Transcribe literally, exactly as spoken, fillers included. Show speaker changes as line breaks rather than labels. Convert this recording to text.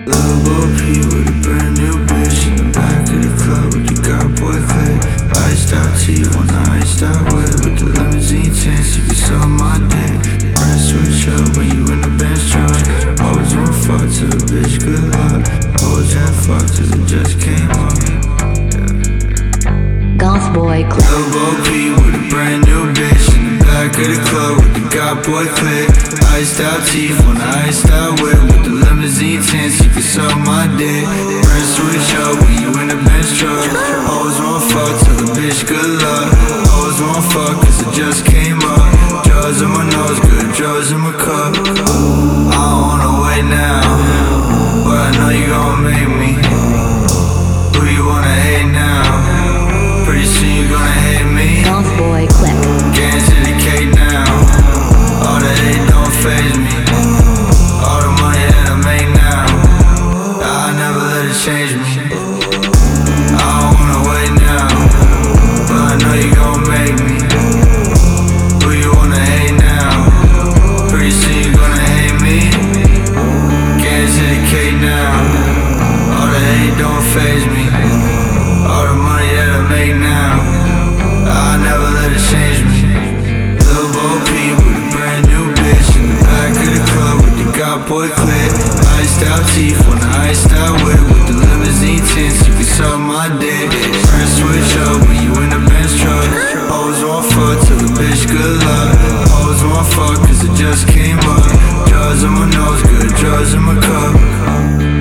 Lil' Bo P with a brand new bitch in the back of the club with the got boy click. Iced out T on the iced out whip with the limousine tints. You can suck my dick. Press switch up when you in the Benz truck. Always wanna fuck to the bitch, good luck. Always wanna fuck till it just came up.
Goth Boy Click.
Lil' Bo P with a brand new bitch in the back of the club with the got boy click. Iced out teeth on the iced out whip with the limousine tints. You can suck my dick. Press switch up when you in the Benz truck. Always wanna fuck till the bitch good luck. Always wanna fuck cause it just came up. Drugs in my nose, good drugs in my cup. I don't wanna wait now, but I know you gon' make me. Who you wanna hate now? Pretty soon you gonna hate me.
Goth Boy Click.
Getting to the cake now. All the hate don't faze me. All the money that I make now, I never let it change me. I don't wanna wait now, but I know you gon' make me. Who you wanna hate now? Pretty soon you gonna hate me. Getting to the cake now. All the hate don't faze me. All the money that I make now, I never let it change me. Lil' Bo P with a brand new bitch in the back of the club with the got boy clip. Iced out teeth on the iced out whip with the limousine tints. You can suck my dick. Press switch up when you in the Benz truck. Always wanna fuck till the bitch good luck. Always wanna fuck cause it just came up. Drugs in my nose, good drugs in my cup.